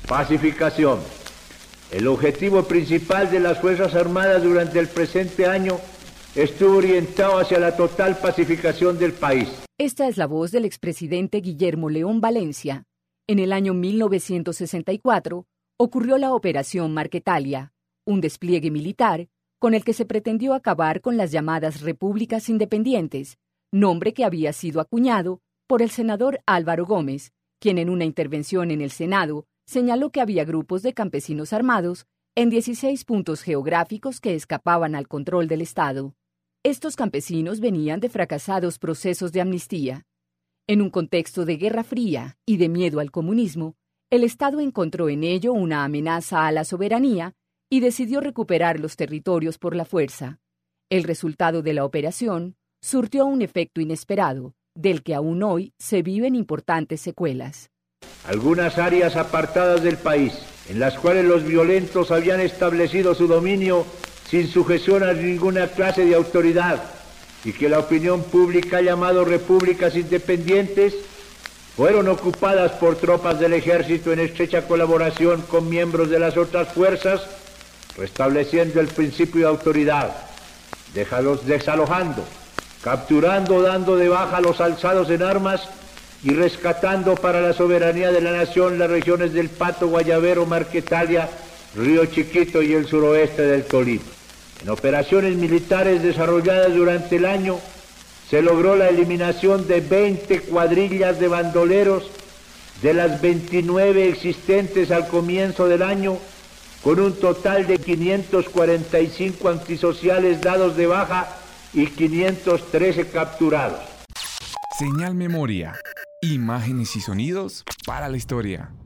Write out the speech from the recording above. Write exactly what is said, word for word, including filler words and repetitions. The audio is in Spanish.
Pacificación. El objetivo principal de las Fuerzas Armadas durante el presente año estuvo orientado hacia la total pacificación del país. Esta es la voz del expresidente Guillermo León Valencia. En el año mil novecientos sesenta y cuatro ocurrió la Operación Marquetalia, un despliegue militar con el que se pretendió acabar con las llamadas repúblicas independientes, nombre que había sido acuñado por el senador Álvaro Gómez, quien en una intervención en el Senado señaló que había grupos de campesinos armados en dieciséis puntos geográficos que escapaban al control del Estado. Estos campesinos venían de fracasados procesos de amnistía. En un contexto de Guerra Fría y de miedo al comunismo, el Estado encontró en ello una amenaza a la soberanía y decidió recuperar los territorios por la fuerza. El resultado de la operación surtió un efecto inesperado, del que aún hoy se viven importantes secuelas. Algunas áreas apartadas del país, en las cuales los violentos habían establecido su dominio sin sujeción a ninguna clase de autoridad y que la opinión pública ha llamado repúblicas independientes, fueron ocupadas por tropas del ejército en estrecha colaboración con miembros de las otras fuerzas, restableciendo el principio de autoridad, déjalos desalojando, capturando o dando de baja a los alzados en armas y rescatando para la soberanía de la nación las regiones del Pato, Guayabero, Marquetalia, Río Chiquito y el suroeste del Tolima. En operaciones militares desarrolladas durante el año se logró la eliminación de veinte cuadrillas de bandoleros de las veintinueve existentes al comienzo del año, con un total de quinientos cuarenta y cinco antisociales dados de baja y quinientos trece capturados. Señal Memoria. Imágenes y sonidos para la historia.